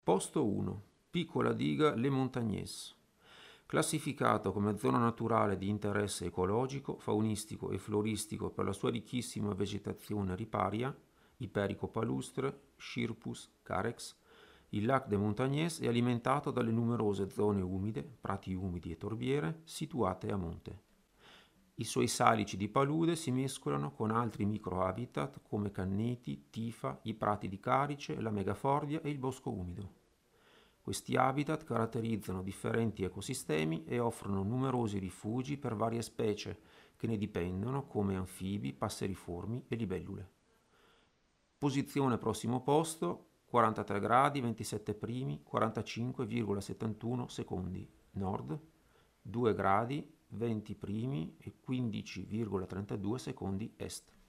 Posto 1. Piccola diga Le Montagnès. Classificato come zona naturale di interesse ecologico, faunistico e floristico per la sua ricchissima vegetazione riparia, Iperico palustre, Scirpus, Carex, il Lac des Montagnès è alimentato dalle numerose zone umide, prati umidi e torbiere, situate a monte. I suoi salici di palude si mescolano con altri microhabitat come canneti, tifa, i prati di carice, la megafordia e il bosco umido. Questi habitat caratterizzano differenti ecosistemi e offrono numerosi rifugi per varie specie che ne dipendono come anfibi, passeriformi e libellule. Posizione prossimo posto 43 gradi 27 primi 45,71 secondi nord, 2 gradi 20 primi e 15,32 secondi est.